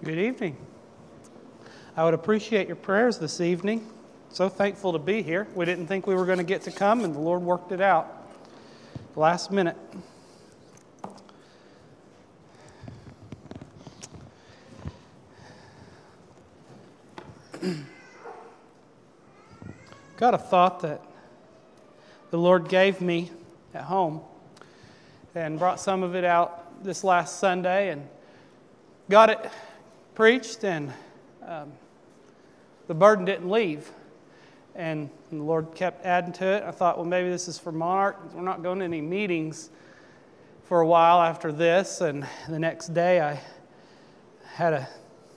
Good evening. I would appreciate your prayers this evening. So thankful to be here. We didn't think we were going to get to come, and the Lord worked it out last minute. Got a thought that the Lord gave me at home and brought some of it out this last Sunday and got it preached, and the burden didn't leave. And the Lord kept adding to it. I thought, well, maybe this is for Monarch. We're not going to any meetings for a while after this. And the next day I had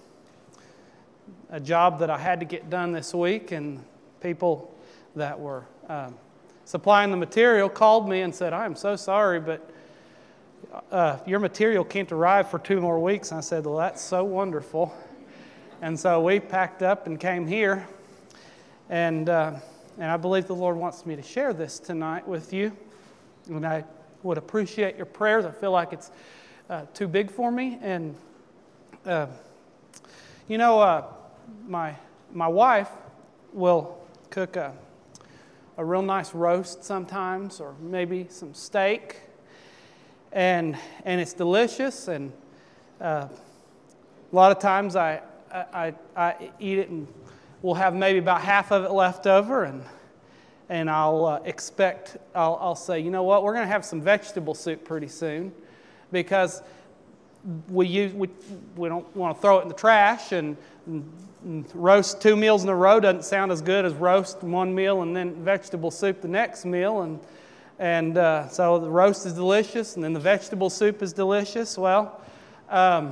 a job that I had to get done this week, and people that were supplying the material called me and said, I am so sorry, but your material can't arrive for 2 more weeks. And I said, well, that's so wonderful. And so we packed up and came here. And I believe the Lord wants me to share this tonight with you. And I would appreciate your prayers. I feel like it's too big for me. And, my wife will cook a real nice roast sometimes, or maybe some steak. And it's delicious, and a lot of times I eat it, and we'll have maybe about half of it left over, and I'll say, you know what, we're going to have some vegetable soup pretty soon, because we don't want to throw it in the trash, and roast 2 meals in a row doesn't sound as good as roast 1 meal and then vegetable soup the next meal, and so the roast is delicious, and then the vegetable soup is delicious. Well, I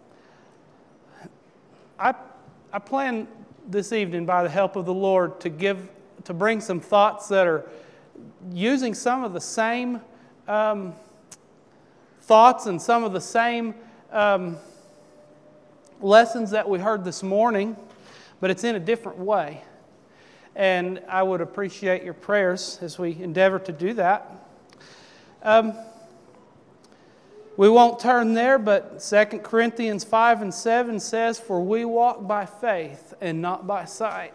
plan this evening, by the help of the Lord, to bring some thoughts that are using some of the same thoughts and some of the same lessons that we heard this morning, but it's in a different way. And I would appreciate your prayers as we endeavor to do that. We won't turn there, but 2 Corinthians 5:7 says, for we walk by faith and not by sight.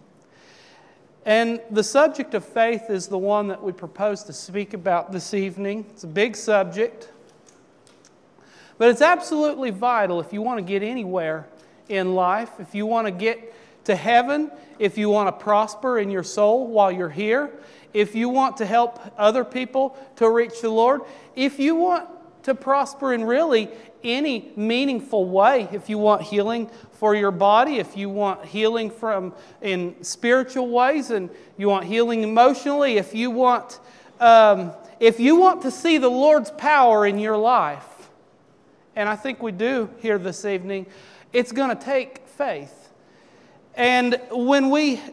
And the subject of faith is the one that we propose to speak about this evening. It's a big subject, but it's absolutely vital if you want to get anywhere in life, if you want to get to heaven, if you want to prosper in your soul while you're here, if you want to help other people to reach the Lord, if you want to prosper in really any meaningful way, if you want healing for your body, if you want healing in spiritual ways, and you want healing emotionally, if you want to see the Lord's power in your life, and I think we do here this evening, it's going to take faith. And when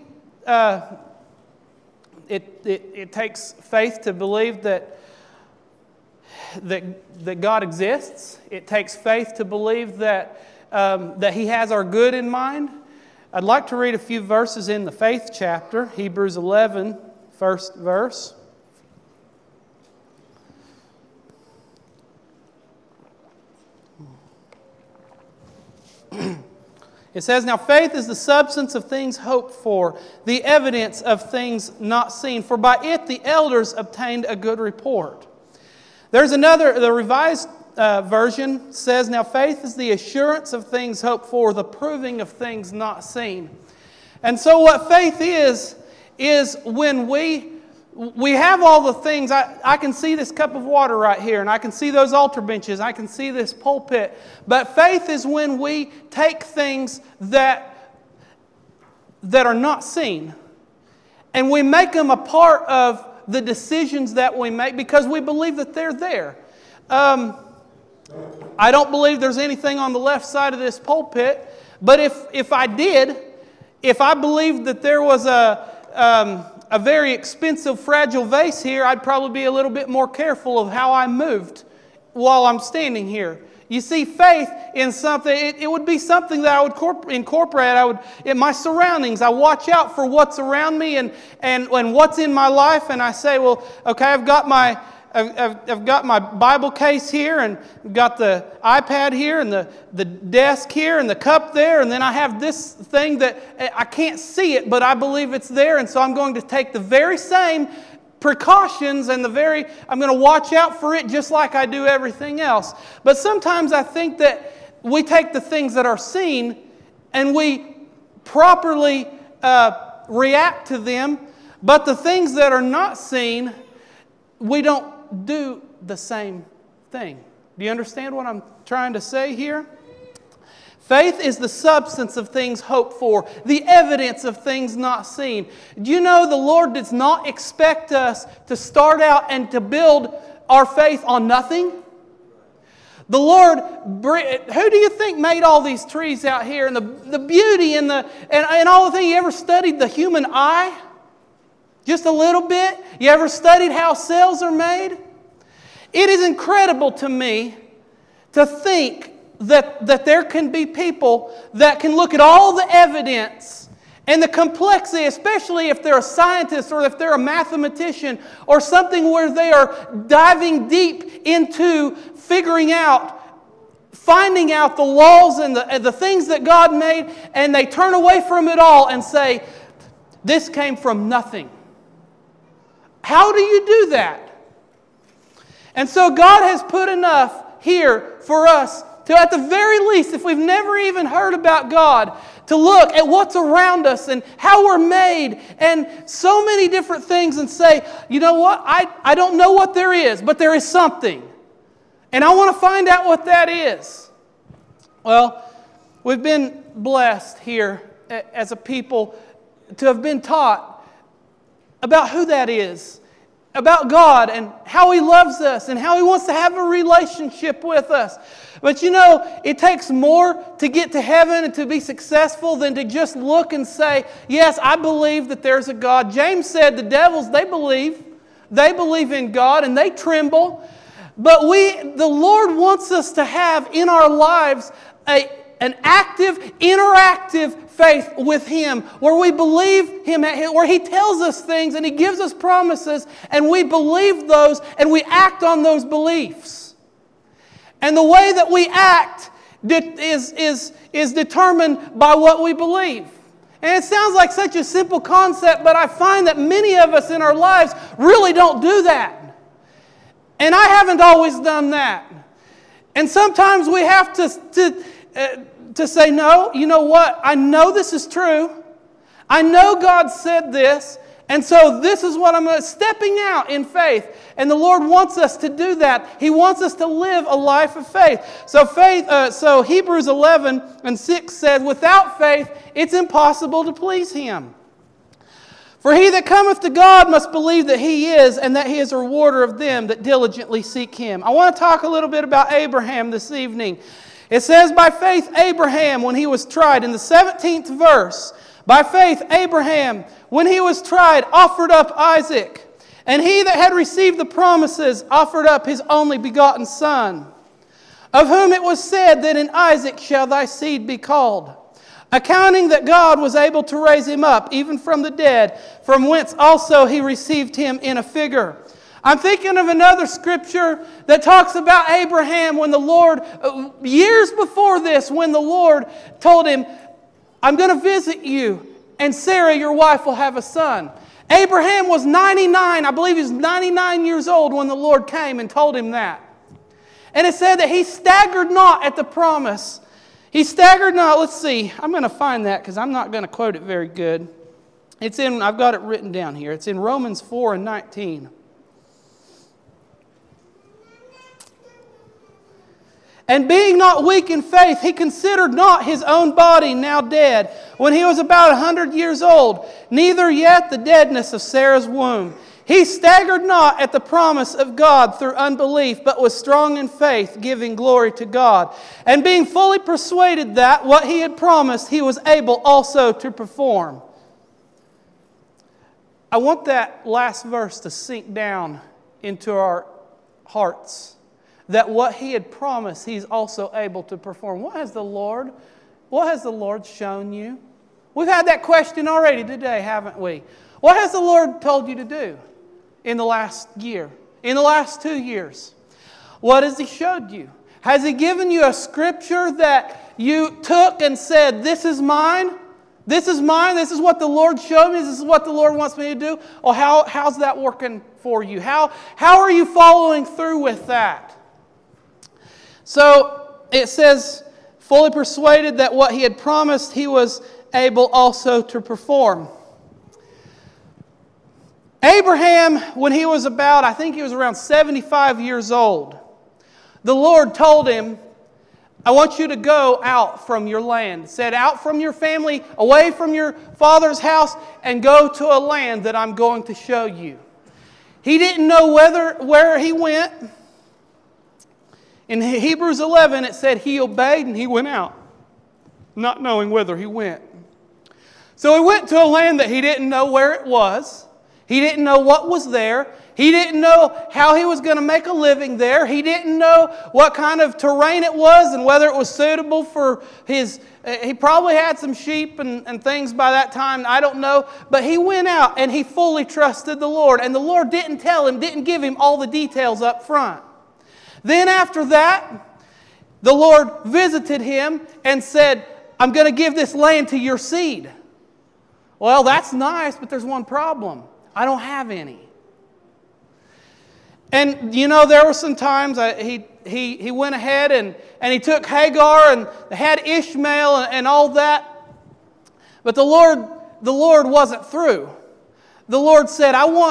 it takes faith to believe that God exists. It takes faith to believe that He has our good in mind. I'd like to read a few verses in the faith chapter, Hebrews 11, first verse. It says, now faith is the substance of things hoped for, the evidence of things not seen. For by it the elders obtained a good report. There's another, the Revised Version says, now faith is the assurance of things hoped for, the proving of things not seen. And so what faith is when we have all the things. I can see this cup of water right here, and I can see those altar benches, I can see this pulpit. But faith is when we take things that are not seen, and we make them a part of the decisions that we make because we believe that they're there. I don't believe there's anything on the left side of this pulpit, but if I believed that there was a very expensive, fragile vase here, I'd probably be a little bit more careful of how I moved while I'm standing here. You see, faith in something, it would be something that I would incorporate. In my surroundings, I watch out for what's around me and what's in my life, and I say, well, okay, I've got my I've got my Bible case here, and I've got the iPad here, and the desk here, and the cup there, and then I have this thing that I can't see it, but I believe it's there, and so I'm going to take the very same precautions and I'm going to watch out for it just like I do everything else. But sometimes I think that we take the things that are seen and we properly react to them, but the things that are not seen, we don't do the same thing. Do you understand what I'm trying to say here? Faith is the substance of things hoped for, the evidence of things not seen. Do you know the Lord does not expect us to start out and to build our faith on nothing? The Lord, who do you think made all these trees out here and the beauty and all the things? You ever studied the human eye? Just a little bit? You ever studied how cells are made? It is incredible to me to think that there can be people that can look at all the evidence and the complexity, especially if they're a scientist or if they're a mathematician or something where they are diving deep into finding out the laws and the things that God made, and they turn away from it all and say, this came from nothing. How do you do that? And so God has put enough here for us to, at the very least, if we've never even heard about God, to look at what's around us and how we're made and so many different things and say, you know what, I don't know what there is, but there is something. And I want to find out what that is. Well, we've been blessed here as a people to have been taught about who that is, about God and how He loves us and how He wants to have a relationship with us. But you know, it takes more to get to heaven and to be successful than to just look and say, yes, I believe that there's a God. James said the devils, they believe in God and they tremble. But the Lord wants us to have in our lives an active, interactive faith with Him, where we believe Him, where He tells us things and He gives us promises, and we believe those and we act on those beliefs. And the way that we act is determined by what we believe. And it sounds like such a simple concept, but I find that many of us in our lives really don't do that. And I haven't always done that. And sometimes we have to say, no, you know what? I know this is true. I know God said this. And so this is what I'm stepping out in faith. And the Lord wants us to do that. He wants us to live a life of faith. So Hebrews 11:6 says, without faith, it's impossible to please Him. For he that cometh to God must believe that He is, and that He is a rewarder of them that diligently seek Him. I want to talk a little bit about Abraham this evening. It says, by faith Abraham, when he was tried, in the 17th verse, by faith Abraham, when he was tried, offered up Isaac. And he that had received the promises offered up his only begotten son, of whom it was said that in Isaac shall thy seed be called, accounting that God was able to raise him up, even from the dead, from whence also he received him in a figure. I'm thinking of another scripture that talks about Abraham when the Lord, years before this, when the Lord told him, I'm going to visit you, and Sarah, your wife, will have a son. Abraham was 99. I believe he was 99 years old when the Lord came and told him that. And it said that he staggered not at the promise. He staggered not. Let's see. I'm going to find that because I'm not going to quote it very good. I've got it written down here. It's in Romans 4:19. And being not weak in faith, he considered not his own body now dead, when he was about 100 years old, neither yet the deadness of Sarah's womb. He staggered not at the promise of God through unbelief, but was strong in faith, giving glory to God. And being fully persuaded that what he had promised, he was able also to perform. I want that last verse to sink down into our hearts. That what He had promised, He's also able to perform. What has the Lord shown you? We've had that question already today, haven't we? What has the Lord told you to do in the last year? in the last 2 years? What has He showed you? Has He given you a scripture that you took and said, this is mine? This is mine. This is what the Lord showed me. This is what the Lord wants me to do. Or how's that working for you? How are you following through with that? So it says, fully persuaded that what He had promised He was able also to perform. Abraham, when he was I think he was around 75 years old, the Lord told him, I want you to go out from your land. Said, out from your family, away from your father's house, and go to a land that I'm going to show you. He didn't know where he went. In Hebrews 11, it said he obeyed and he went out, not knowing whither he went. So he went to a land that he didn't know where it was. He didn't know what was there. He didn't know how he was going to make a living there. He didn't know what kind of terrain it was and whether it was suitable for his... He probably had some sheep and things by that time. I don't know. But he went out and he fully trusted the Lord. And the Lord didn't give him all the details up front. Then after that, the Lord visited him and said, I'm going to give this land to your seed. Well, that's nice, but there's one problem. I don't have any. And, there were some times he went ahead and he took Hagar and had Ishmael and all that. But the Lord wasn't through. The Lord said,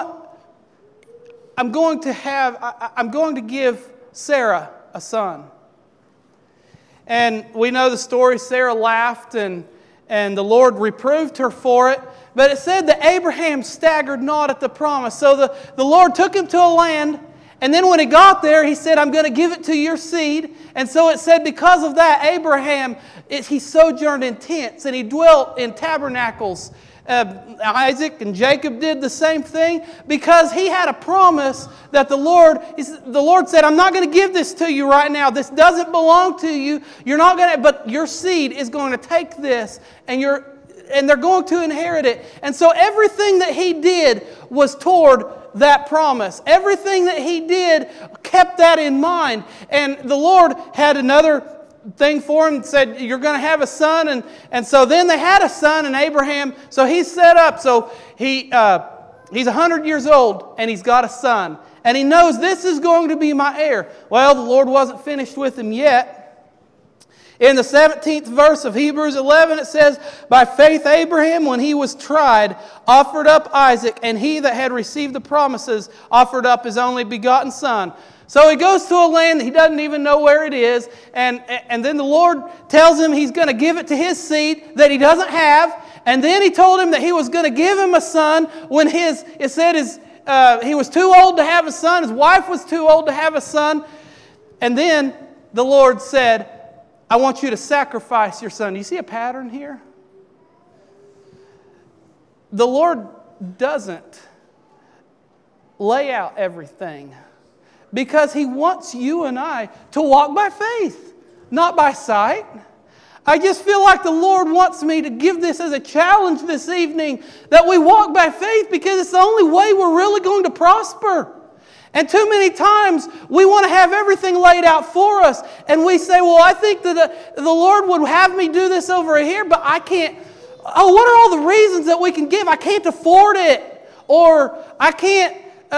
I'm going to give Sarah a son. And we know the story. Sarah laughed and the Lord reproved her for it. But it said that Abraham staggered not at the promise. So the Lord took him to a land, and then when he got there, He said, I'm going to give it to your seed. And so it said because of that, Abraham, he sojourned in tents, and he dwelt in tabernacles. Isaac and Jacob did the same thing because he had a promise that the Lord said, I'm not going to give this to you right now. This doesn't belong to you. You're not going to, but your seed is going to take this and they're going to inherit it. And so everything that he did was toward that promise. Everything that he did kept that in mind. And the Lord had another thing for him, said, you're going to have a son. And so then they had a son, and Abraham, so he's set up. So he's 100 years old, and he's got a son. And he knows this is going to be my heir. Well, the Lord wasn't finished with him yet. In the 17th verse of Hebrews 11, it says, by faith Abraham, when he was tried, offered up Isaac, and he that had received the promises offered up his only begotten son. So he goes to a land that he doesn't even know where it is, and then the Lord tells him He's going to give it to his seed that he doesn't have, and then He told him that He was going to give him a son when he was too old to have a son, his wife was too old to have a son, and then the Lord said, I want you to sacrifice your son. Do you see a pattern here? The Lord doesn't lay out everything because He wants you and I to walk by faith, not by sight. I just feel like the Lord wants me to give this as a challenge this evening, that we walk by faith because it's the only way we're really going to prosper. And too many times we want to have everything laid out for us. And we say, well, I think that the Lord would have me do this over here, but I can't. Oh, what are all the reasons that we can give? I can't afford it. Or I can't,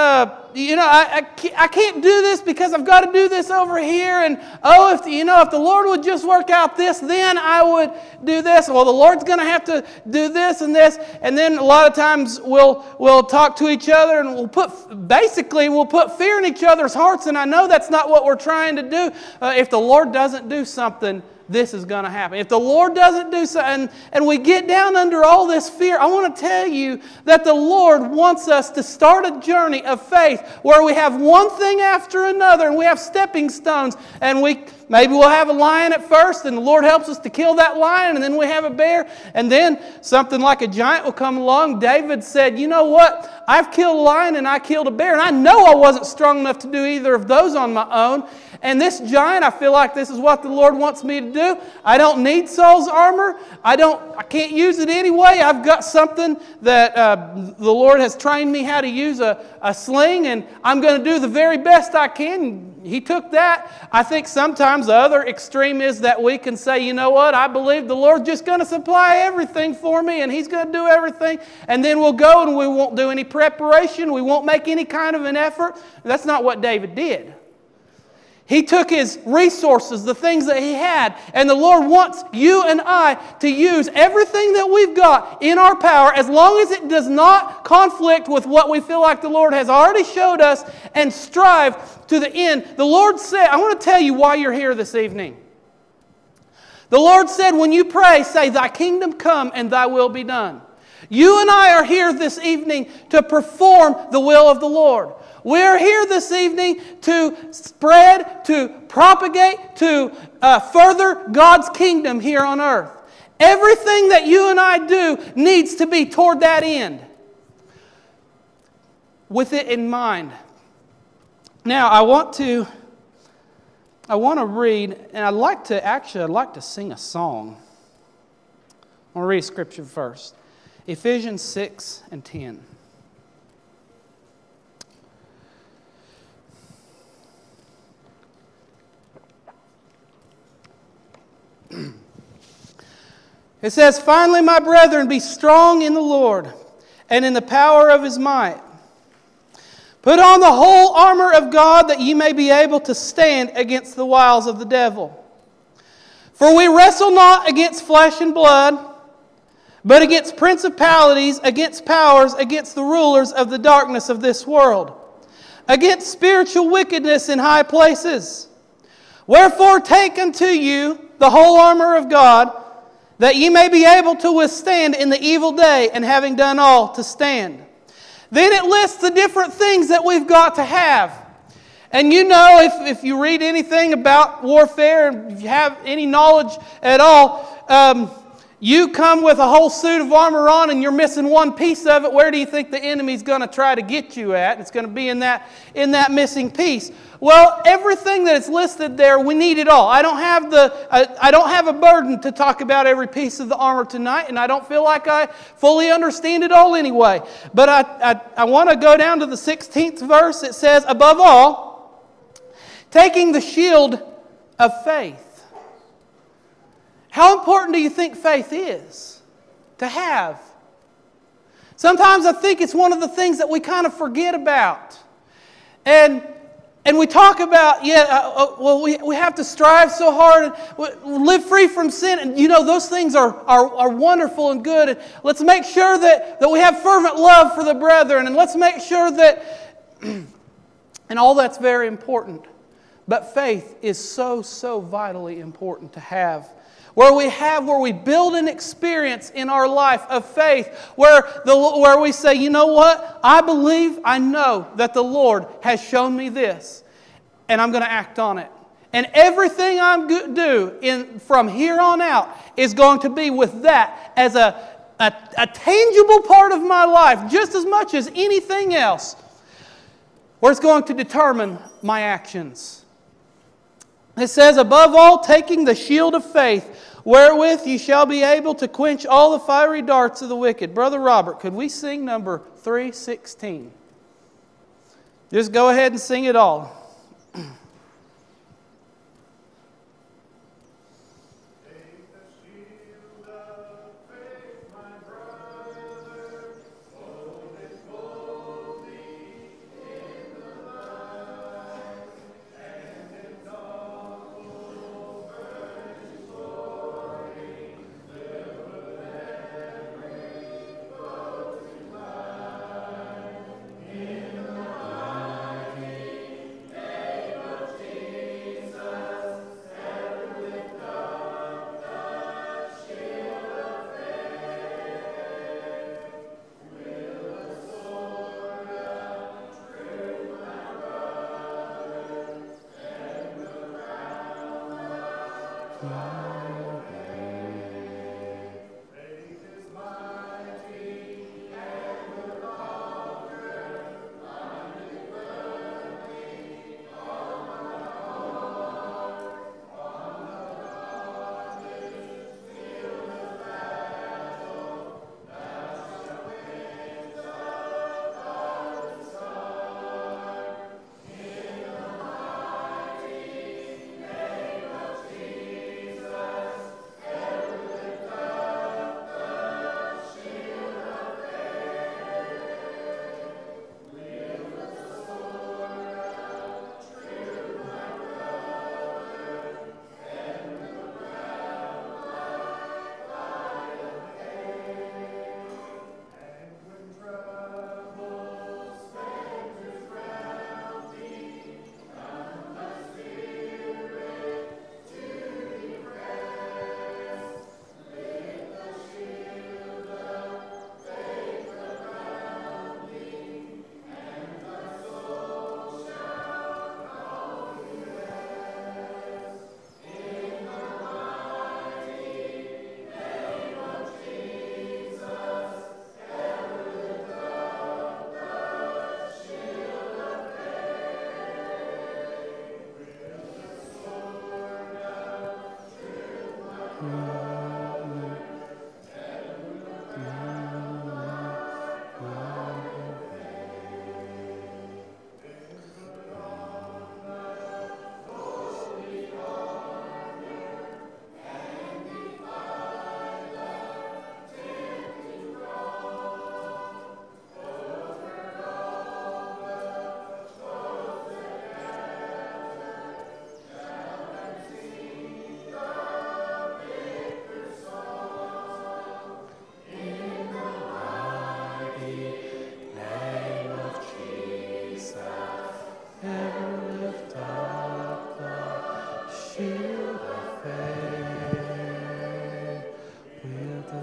I can't do this because I've got to do this over here. And if the Lord would just work out this, then I would do this. Well, the Lord's going to have to do this and this. And then a lot of times we'll talk to each other and we'll put fear in each other's hearts. And I know that's not what we're trying to do. If the Lord doesn't do something, this is going to happen. If the Lord doesn't do so, and we get down under all this fear, I want to tell you that the Lord wants us to start a journey of faith where we have one thing after another and we have stepping stones and we maybe we'll have a lion at first, and the Lord helps us to kill that lion, and then we have a bear, and then something like a giant will come along. David said, you know what? I've killed a lion and I killed a bear, and I know I wasn't strong enough to do either of those on my own. And this giant, I feel like this is what the Lord wants me to do. I don't need Saul's armor. I can't use it anyway. I've got something that the Lord has trained me how to use, a sling, and I'm going to do the very best I can. He took that. I think sometimes the other extreme is that we can say, you know what, I believe the Lord's just going to supply everything for me, and He's going to do everything, and then we'll go and we won't do any preparation. We won't make any kind of an effort. That's not what David did. He took his resources, the things that he had, and the Lord wants you and I to use everything that we've got in our power, as long as it does not conflict with what we feel like the Lord has already showed us, and strive to the end. The Lord said, I want to tell you why you're here this evening. The Lord said, when you pray, say, Thy kingdom come and Thy will be done. You and I are here this evening to perform the will of the Lord. We're here this evening to spread, to propagate, to further God's kingdom here on earth. Everything that you and I do needs to be toward that end, with it in mind. Now, I want to read, and I'd like to sing a song. I want to read Scripture first. Ephesians 6 and 10. It says, Finally, my brethren, be strong in the Lord and in the power of His might. Put on the whole armor of God, that ye may be able to stand against the wiles of the devil. For we wrestle not against flesh and blood, but against principalities, against powers, against the rulers of the darkness of this world, against spiritual wickedness in high places. Wherefore take unto you the whole armor of God, that ye may be able to withstand in the evil day, and having done all, to stand. Then it lists the different things that we've got to have. And you know, if you read anything about warfare, and if you have any knowledge at all, you come with a whole suit of armor on and you're missing one piece of it, where do you think the enemy's going to try to get you at? It's going to be in that missing piece. Well, everything that is listed there, we need it all. I don't have a burden to talk about every piece of the armor tonight, and I don't feel like I fully understand it all anyway. But I want to go down to the 16th verse. It says, above all, taking the shield of faith. How important do you think faith is to have? Sometimes I think it's one of the things that we kind of forget about. And we talk about, we have to strive so hard and live free from sin. And you know, those things are wonderful and good. And let's make sure that we have fervent love for the brethren. And let's make sure that, and all that's very important. But faith is so, so vitally important to have. Where we build an experience in our life of faith, where we say, you know what? I know that the Lord has shown me this, and I'm going to act on it. And everything I'm going to do from here on out is going to be with that as a tangible part of my life, just as much as anything else, where it's going to determine my actions. It says, above all, taking the shield of faith, wherewith ye shall be able to quench all the fiery darts of the wicked. Brother Robert, could we sing number 316? Just go ahead and sing it all.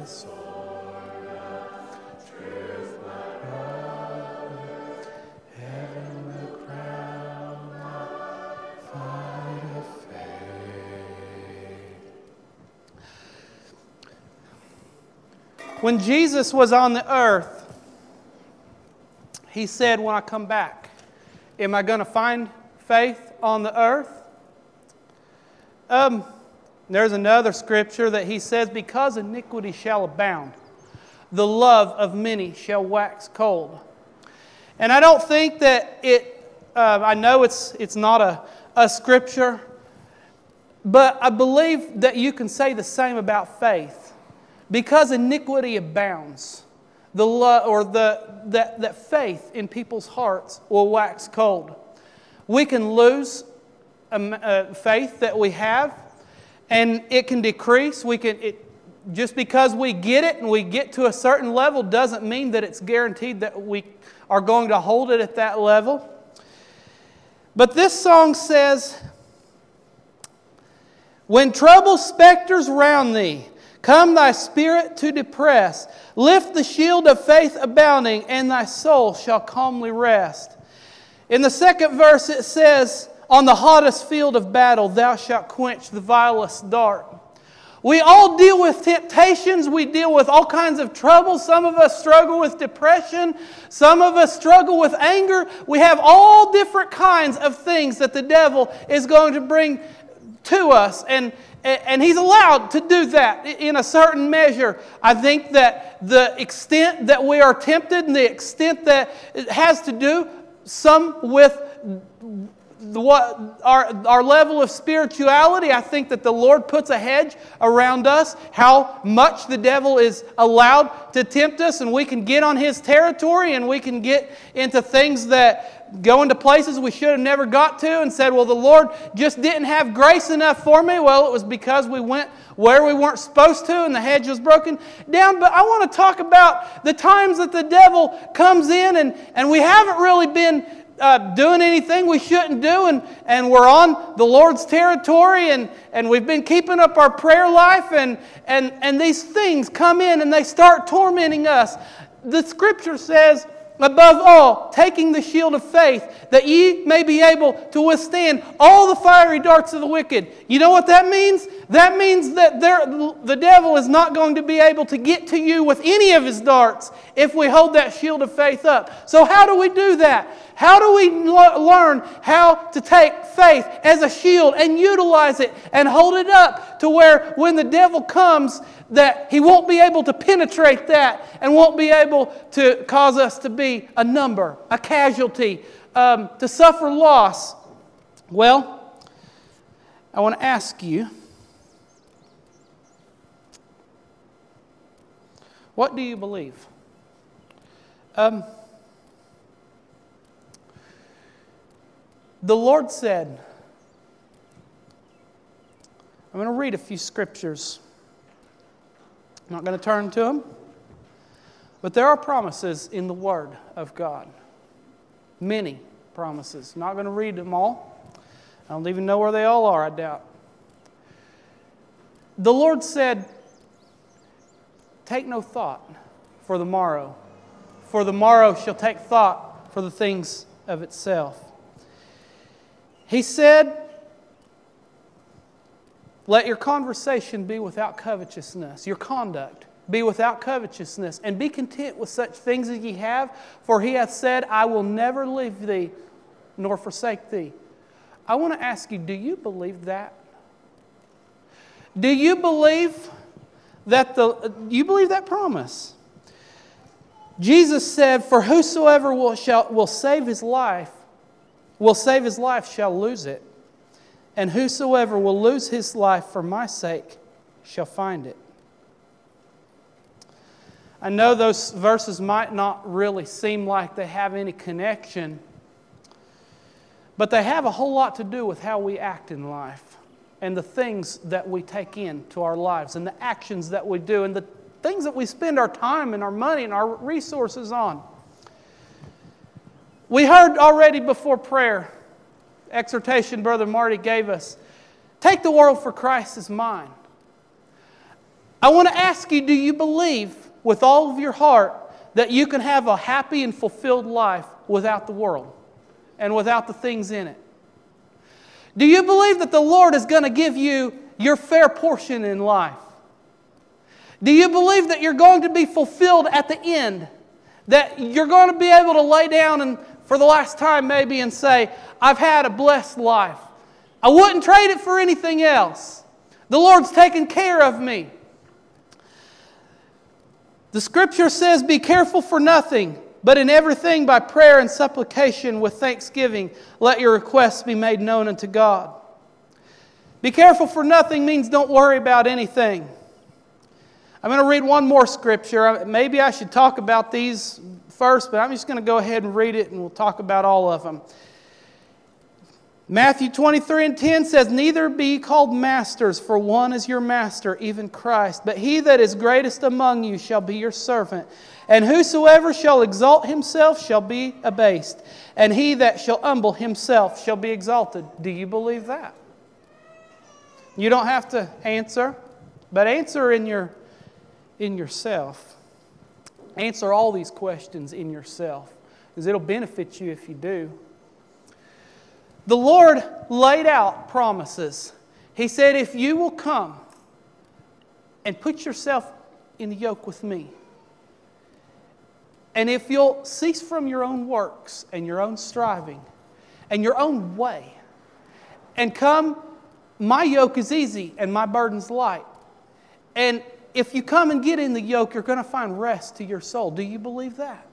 When Jesus was on the earth, He said, when I come back, am I going to find faith on the earth? There's another scripture that He says, because iniquity shall abound, the love of many shall wax cold. And I don't think that I know it's not a scripture, but I believe that you can say the same about faith. Because iniquity abounds, that faith in people's hearts will wax cold. We can lose faith that we have, and it can decrease. Just because we get it and we get to a certain level doesn't mean that it's guaranteed that we are going to hold it at that level. But this song says, when trouble specters round thee, come thy spirit to depress. Lift the shield of faith abounding, and thy soul shall calmly rest. In the second verse it says, on the hottest field of battle thou shalt quench the vilest dart. We all deal with temptations. We deal with all kinds of trouble. Some of us struggle with depression. Some of us struggle with anger. We have all different kinds of things that the devil is going to bring to us. And He's allowed to do that in a certain measure. I think that the extent that we are tempted and the extent that it has to do some with our level of spirituality. I think that the Lord puts a hedge around us, how much the devil is allowed to tempt us, and we can get on his territory and we can get into things that go into places we should have never got to and said, well, the Lord just didn't have grace enough for me. Well, it was because we went where we weren't supposed to and the hedge was broken down. But I want to talk about the times that the devil comes in and we haven't really been doing anything we shouldn't do, and we're on the Lord's territory, and we've been keeping up our prayer life, and these things come in and they start tormenting us. The Scripture says, above all, taking the shield of faith, that ye may be able to withstand all the fiery darts of the wicked. You know what that means? That means that the devil is not going to be able to get to you with any of his darts if we hold that shield of faith up. So how do we do that? How do we learn how to take faith as a shield and utilize it and hold it up to where when the devil comes that he won't be able to penetrate that and won't be able to cause us to be a number, a casualty, to suffer loss? Well, I want to ask you, what do you believe? The Lord said, I'm going to read a few scriptures. I'm not going to turn to them. But there are promises in the Word of God. Many promises. Not going to read them all. I don't even know where they all are, I doubt. The Lord said, take no thought for the morrow, for the morrow shall take thought for the things of itself. He said, let your conversation be without covetousness, your conduct be without covetousness, and be content with such things as ye have, for He hath said, I will never leave thee nor forsake thee. I want to ask you, do you believe that? Do you believe that that promise? Jesus said, for whosoever will save his life shall lose it. And whosoever will lose his life for my sake shall find it. I know those verses might not really seem like they have any connection, but they have a whole lot to do with how we act in life and the things that we take into our lives and the actions that we do and the things that we spend our time and our money and our resources on. We heard already before prayer, exhortation Brother Marty gave us, take the world for Christ as mine. I want to ask you, do you believe with all of your heart that you can have a happy and fulfilled life without the world and without the things in it? Do you believe that the Lord is going to give you your fair portion in life? Do you believe that you're going to be fulfilled at the end? That you're going to be able to lay down and for the last time maybe and say, I've had a blessed life. I wouldn't trade it for anything else. The Lord's taken care of me. The Scripture says, be careful for nothing, but in everything by prayer and supplication with thanksgiving, let your requests be made known unto God. Be careful for nothing means don't worry about anything. I'm going to read one more scripture. Maybe I should talk about these first, but I'm just going to go ahead and read it and we'll talk about all of them. Matthew 23:10 says, neither be ye called masters, for one is your master, even Christ. But he that is greatest among you shall be your servant. And whosoever shall exalt himself shall be abased. And he that shall humble himself shall be exalted. Do you believe that? You don't have to answer, but answer in yourself. Answer all these questions in yourself, because it'll benefit you if you do. The Lord laid out promises. He said, if you will come and put yourself in the yoke with me, and if you'll cease from your own works and your own striving and your own way, and come, my yoke is easy and my burden's light. And if you come and get in the yoke, you're going to find rest to your soul. Do you believe that?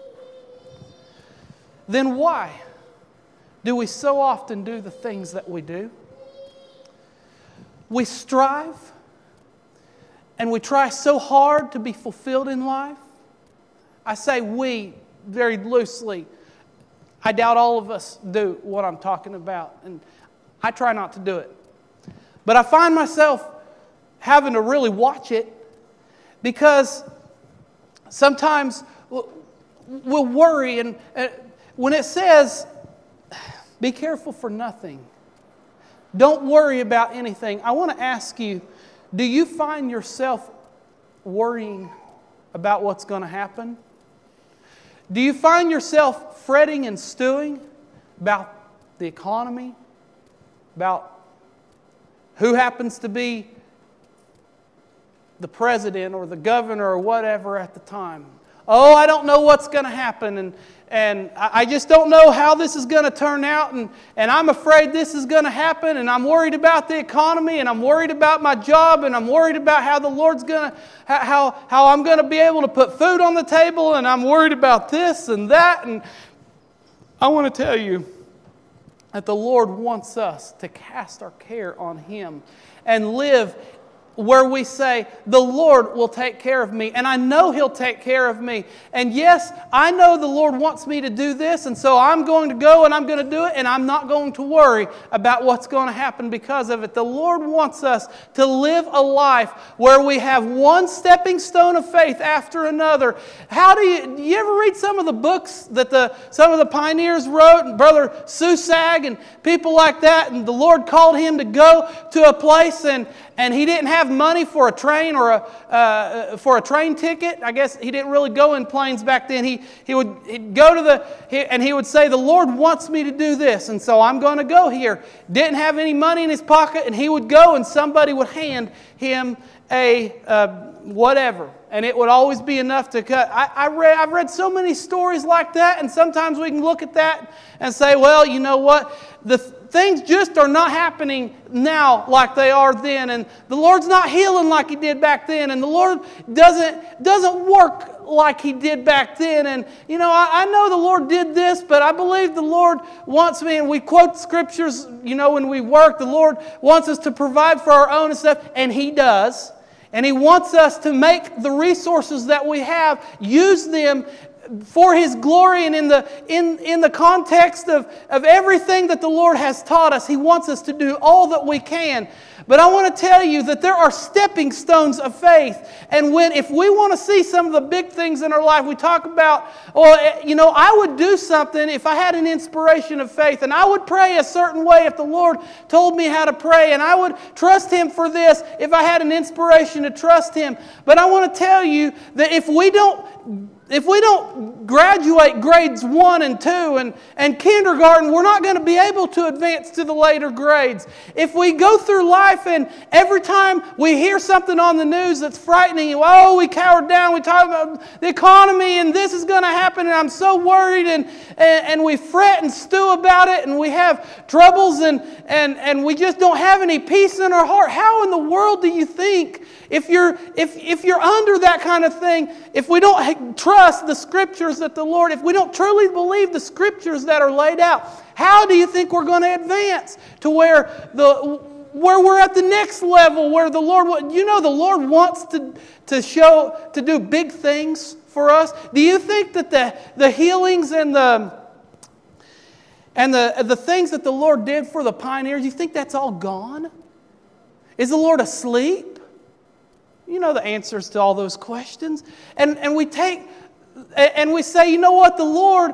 Then why do we so often do the things that we do? We strive and we try so hard to be fulfilled in life. I say we very loosely. I doubt all of us do what I'm talking about, and I try not to do it. But I find myself having to really watch it, because sometimes we'll worry, and when it says, be careful for nothing, don't worry about anything, I want to ask you, do you find yourself worrying about what's going to happen? Do you find yourself fretting and stewing about the economy, about who happens to be the president or the governor or whatever at the time? Oh, I don't know what's going to happen, and I just don't know how this is going to turn out, and I'm afraid this is going to happen, and I'm worried about the economy, and I'm worried about my job, and I'm worried about how the Lord's going to, how I'm going to be able to put food on the table, and I'm worried about this and that. And I want to tell you that the Lord wants us to cast our care on Him and live where we say, the Lord will take care of me, and I know He'll take care of me. And yes, I know the Lord wants me to do this, and so I'm going to go and I'm going to do it, and I'm not going to worry about what's going to happen because of it. The Lord wants us to live a life where we have one stepping stone of faith after another. Do you ever read some of the books that some of the pioneers wrote, and Brother Susag and people like that, and the Lord called him to go to a place, and he didn't have money for a train or for a train ticket. I guess he didn't really go in planes back then. He'd go and he would say, the Lord wants me to do this, and so I'm going to go here. Didn't have any money in his pocket, and he would go and somebody would hand him a whatever, and it would always be enough to cut. I've read so many stories like that, and sometimes we can look at that and say, well, you know what? Things just are not happening now like they are then, and the Lord's not healing like He did back then, and the Lord doesn't work like He did back then. And you know, I know the Lord did this, but I believe the Lord wants me, and we quote scriptures, you know, when we work, the Lord wants us to provide for our own and stuff, and He does. And He wants us to make the resources that we have, use them for His glory, and in the context of everything that the Lord has taught us. He wants us to do all that we can. But I want to tell you that there are stepping stones of faith. And if we want to see some of the big things in our life, we talk about, I would do something if I had an inspiration of faith. And I would pray a certain way if the Lord told me how to pray. And I would trust Him for this if I had an inspiration to trust Him. But I want to tell you that if we don't graduate grades 1 and 2 and kindergarten, we're not going to be able to advance to the later grades. If we go through life and every time we hear something on the news that's frightening, we cower down, we talk about the economy and this is going to happen and I'm so worried and we fret and stew about it and we have troubles and we just don't have any peace in our heart. How in the world do you think if you're under that kind of thing, if we don't trust the Scriptures that the Lord, if we don't truly believe the Scriptures that are laid out, how do you think we're going to advance to where we're at the next level, where the Lord wants to do big things for us? Do you think that the healings and the things that the Lord did for the pioneers, you think that's all gone? Is the Lord asleep? You know the answers to all those questions. And we say, you know what, the Lord,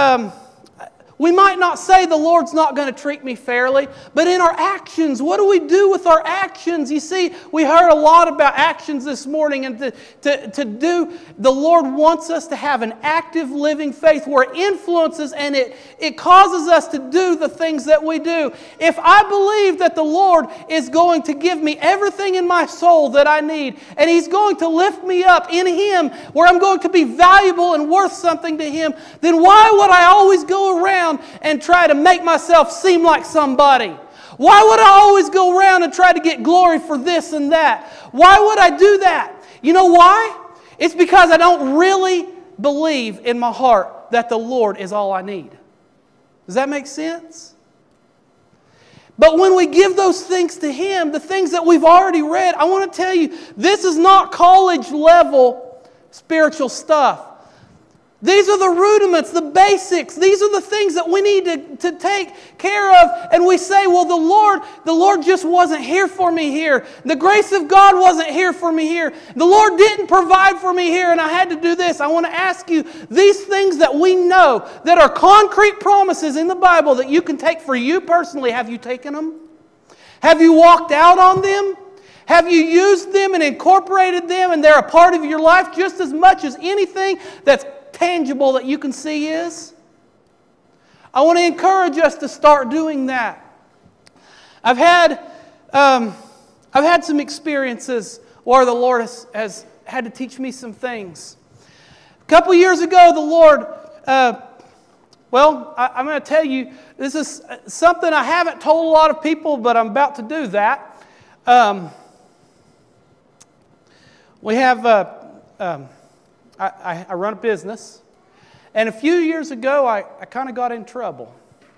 we might not say the Lord's not going to treat me fairly, but in our actions, what do we do with our actions? You see, we heard a lot about actions this morning, and the Lord wants us to have an active living faith where it influences and it causes us to do the things that we do. If I believe that the Lord is going to give me everything in my soul that I need, and He's going to lift me up in Him where I'm going to be valuable and worth something to Him, then why would I always go around and try to make myself seem like somebody? Why would I always go around and try to get glory for this and that? Why would I do that? You know why? It's because I don't really believe in my heart that the Lord is all I need. Does that make sense? But when we give those things to Him, the things that we've already read, I want to tell you, this is not college level spiritual stuff. These are the rudiments, the basics. These are the things that we need to take care of. And we say, well, the Lord just wasn't here for me here. The grace of God wasn't here for me here. The Lord didn't provide for me here and I had to do this. I want to ask you, these things that we know that are concrete promises in the Bible that you can take for you personally, have you taken them? Have you walked out on them? Have you used them and incorporated them and they're a part of your life just as much as anything that's tangible that you can see is? I want to encourage us to start doing that. I've had some experiences where the Lord has had to teach me some things. A couple years ago, the Lord, I'm going to tell you, this is something I haven't told a lot of people, but I'm about to do that. We have I run a business, and a few years ago, I kind of got in trouble.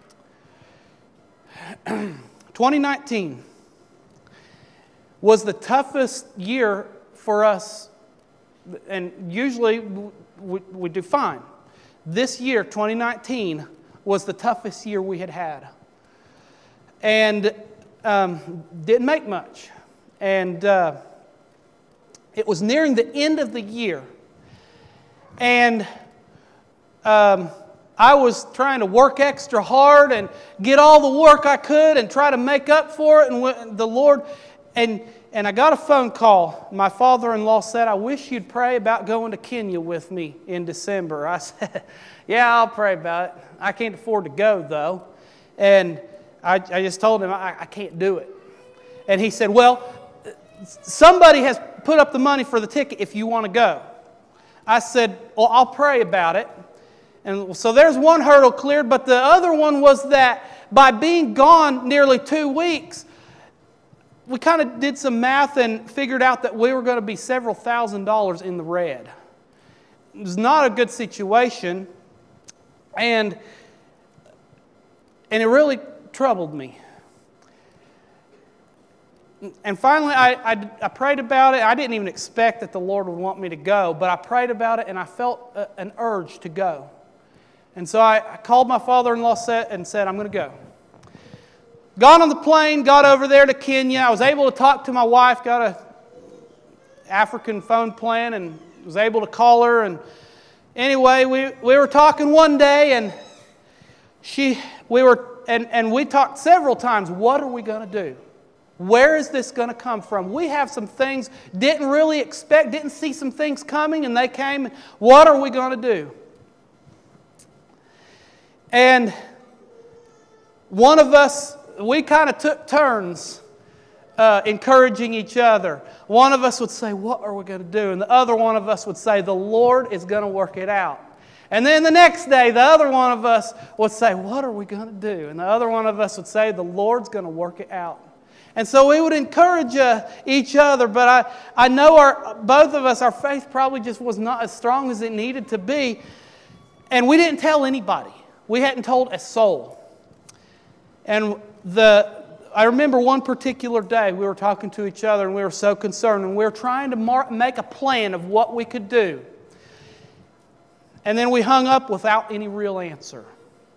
2019 was the toughest year for us, and usually we do fine. This year, 2019, was the toughest year we had. And didn't make much. And it was nearing the end of the year. And I was trying to work extra hard and get all the work I could and try to make up for it. And the Lord, and I got a phone call. My father-in-law said, "I wish you'd pray about going to Kenya with me in December." I said, "Yeah, I'll pray about it. I can't afford to go, though." And I just told him, I can't do it. And he said, "Well, somebody has put up the money for the ticket if you want to go." I said, "Well, I'll pray about it." And so there's one hurdle cleared, but the other one was that by being gone nearly 2 weeks, we kind of did some math and figured out that we were going to be several $1,000s in the red. It was not a good situation, and it really troubled me. And finally, I prayed about it. I didn't even expect that the Lord would want me to go, but I prayed about it, and I felt an urge to go. And so I called my father-in-law and said, "I'm going to go." got on the plane, got over there to Kenya. I was able to talk to my wife, got an African phone plan, and was able to call her. And anyway, we were talking one day, and we talked several times. What are we going to do? Where is this going to come from? We have some things, didn't really expect, didn't see some things coming, and they came. What are we going to do? And one of us, we kind of took turns encouraging each other. One of us would say, what are we going to do? And the other one of us would say, the Lord is going to work it out. And then the next day, the other one of us would say, what are we going to do? And the other one of us would say, the Lord's going to work it out. And so we would encourage each other, but I know both of us, our faith probably just was not as strong as it needed to be. And we didn't tell anybody. We hadn't told a soul. And I remember one particular day we were talking to each other and we were so concerned and we were trying to make a plan of what we could do. And then we hung up without any real answer.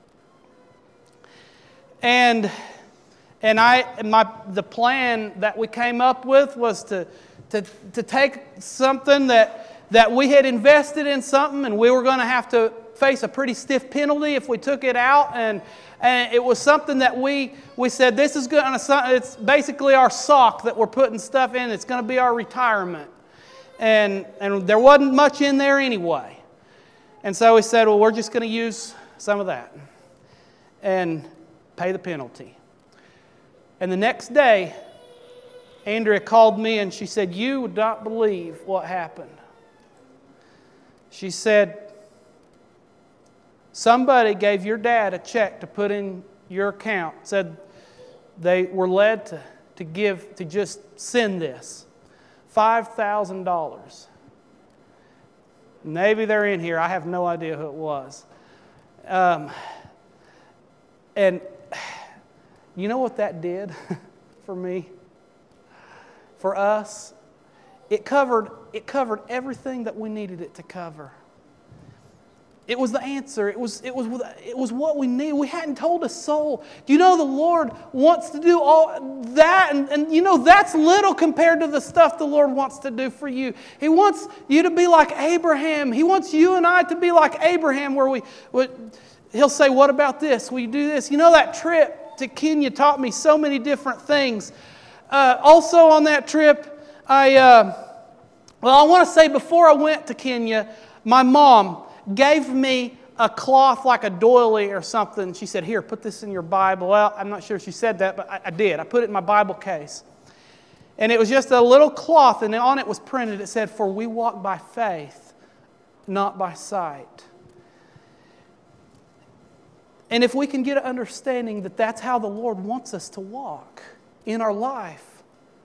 And the plan that we came up with was to take something that we had invested in something, and we were going to have to face a pretty stiff penalty if we took it out. And it was something that we said, this is going to, it's basically our sock that we're putting stuff in. It's going to be our retirement. And there wasn't much in there anyway. And so we said, well, we're just going to use some of that and pay the penalty. And the next day, Andrea called me and she said, you would not believe what happened. She said, somebody gave your dad a check to put in your account. Said they were led to just send this. $5,000. Maybe they're in here. I have no idea who it was. And you know what that did for me? For us? It covered everything that we needed it to cover. It was the answer. It was what we needed. We hadn't told a soul. Do you know the Lord wants to do all that? And you know, that's little compared to the stuff the Lord wants to do for you. He wants you to be like Abraham. He wants you and I to be like Abraham, where He'll say, what about this? Will you do this? You know, that trip to Kenya taught me so many different things. Also on that trip, I want to say before I went to Kenya, my mom gave me a cloth like a doily or something. She said, here, put this in your Bible. Well, I'm not sure if she said that, but I did. I put it in my Bible case. And it was just a little cloth, and on it was printed, it said, for we walk by faith, not by sight. And if we can get an understanding that that's how the Lord wants us to walk in our life.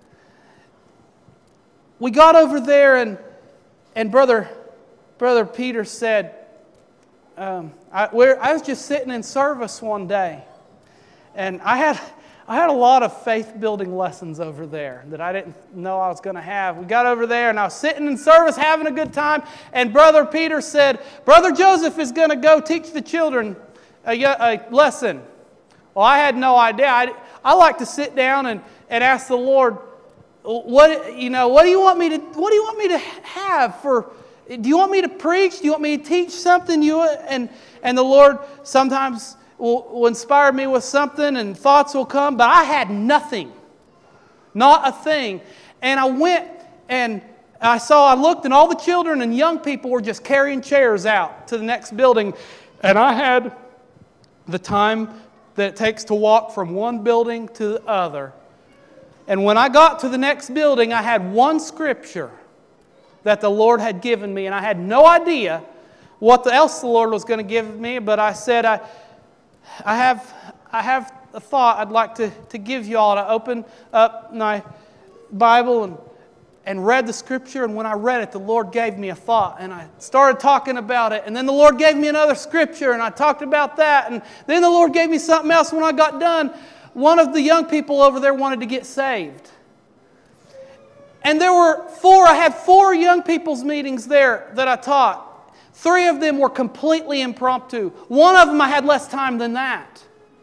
We got over there and Brother Peter said, I was just sitting in service one day, and I had a lot of faith-building lessons over there that I didn't know I was going to have. We got over there, and I was sitting in service having a good time, and Brother Peter said, Brother Joseph is going to go teach the children a lesson. Well, I had no idea. I like to sit down and ask the Lord, what do you want me to have for? Do you want me to preach? Do you want me to teach something? And the Lord sometimes will inspire me with something, and thoughts will come. But I had nothing, not a thing. And I went and I looked, and all the children and young people were just carrying chairs out to the next building, and I had the time that it takes to walk from one building to the other. And when I got to the next building, I had one scripture that the Lord had given me, and I had no idea what else the Lord was going to give me, but I said, I have a thought I'd like to give you all. To open up my Bible and read the scripture, and when I read it, the Lord gave me a thought, and I started talking about it, and then the Lord gave me another scripture, and I talked about that, and then the Lord gave me something else. When I got done, one of the young people over there wanted to get saved. And I had 4 young people's meetings there that I taught. 3 of them were completely impromptu. One of them I had less time than that.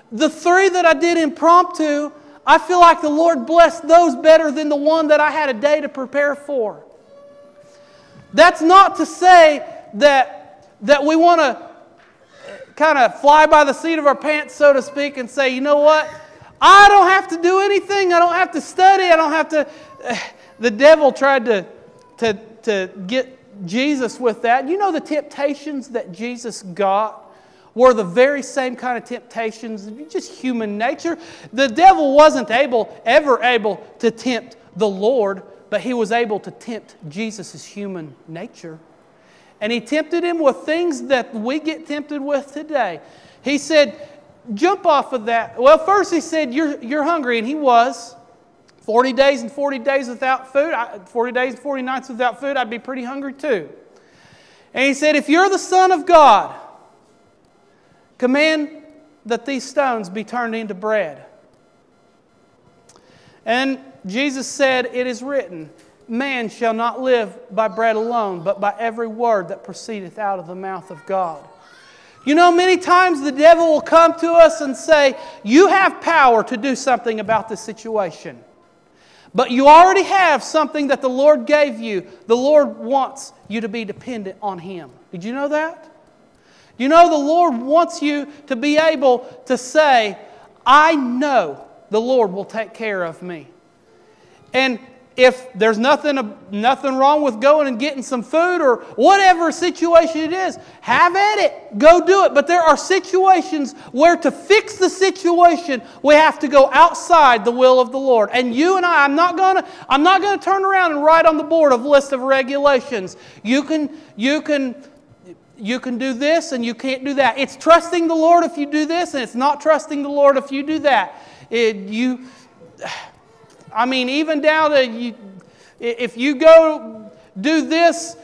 The 3 that I did impromptu, I feel like the Lord blessed those better than the one that I had a day to prepare for. That's not to say that we want to kind of fly by the seat of our pants, so to speak, and say, you know what? I don't have to do anything. I don't have to study. I don't have to... The devil tried to get Jesus with that. You know the temptations that Jesus got were the very same kind of temptations, just human nature. The devil wasn't ever able to tempt the Lord, but he was able to tempt Jesus' human nature. And he tempted him with things that we get tempted with today. He said, jump off of that. Well, first he said, you're hungry, and he was. 40 days and 40 days without food, 40 days and 40 nights without food, I'd be pretty hungry too. And he said, if you're the Son of God, command that these stones be turned into bread. And Jesus said, it is written, man shall not live by bread alone, but by every word that proceedeth out of the mouth of God. You know, many times the devil will come to us and say, you have power to do something about this situation. But you already have something that the Lord gave you. The Lord wants you to be dependent on Him. Did you know that? You know the Lord wants you to be able to say, I know the Lord will take care of me. And if there's nothing wrong with going and getting some food or whatever situation it is, have at it. Go do it. But there are situations where to fix the situation, we have to go outside the will of the Lord. And you and I'm not going to turn around and write on the board a list of regulations. You can do this and you can't do that. It's trusting the Lord if you do this, and it's not trusting the Lord if you do that. Even down to if you go do this,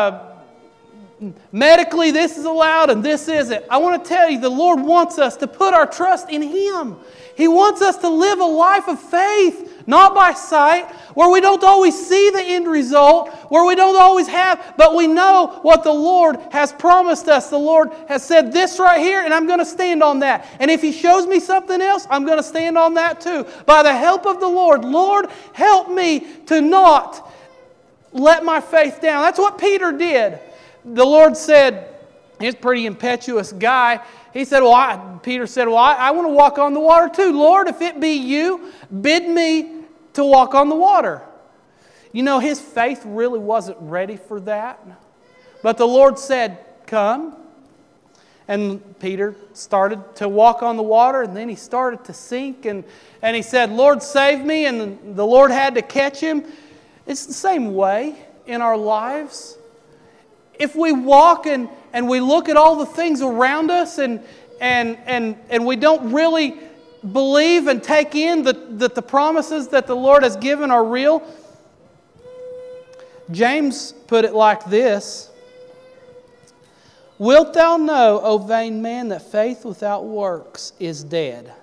medically this is allowed and this isn't. I want to tell you, the Lord wants us to put our trust in Him. He wants us to live a life of faith, not by sight, where we don't always see the end result, where we don't always have, but we know what the Lord has promised us. The Lord has said this right here, and I'm going to stand on that. And if He shows me something else, I'm going to stand on that too. By the help of the Lord, Lord, help me to not let my faith down. That's what Peter did. The Lord said, he's a pretty impetuous guy. He said, Peter said, I want to walk on the water too. Lord, if it be you, bid me to walk on the water. You know, his faith really wasn't ready for that. But the Lord said, come. And Peter started to walk on the water, and then he started to sink. And he said, Lord, save me. And the Lord had to catch him. It's the same way in our lives. If we walk and we look at all the things around us and we don't really believe and take in that the promises that the Lord has given are real, James put it like this: wilt thou know, O vain man, that faith without works is dead?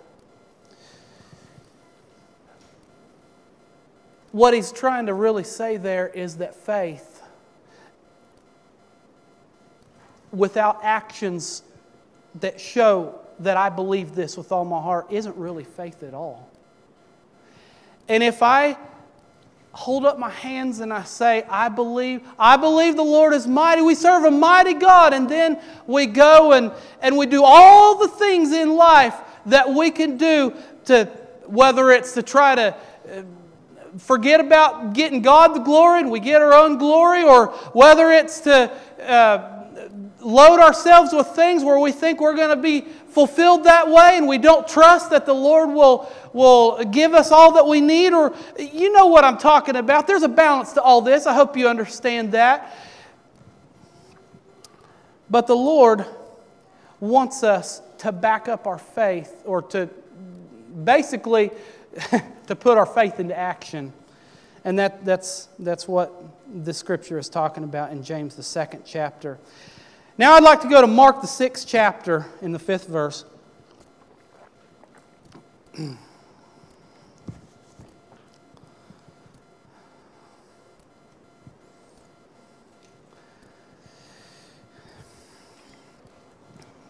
What he's trying to really say there is that faith without actions that show that I believe this with all my heart isn't really faith at all. And if I hold up my hands and I say, I believe the Lord is mighty, we serve a mighty God, and then we go and we do all the things in life that we can do to, whether it's to try to forget about getting God the glory and we get our own glory, or whether it's to load ourselves with things where we think we're going to be fulfilled that way and we don't trust that the Lord will give us all that we need. Or you know what I'm talking about. There's a balance to all this. I hope you understand that. But the Lord wants us to back up our faith, or to basically to put our faith into action. And that's what the Scripture is talking about in James, the 2nd chapter. Now I'd like to go to Mark, the 6th chapter, in the 5th verse.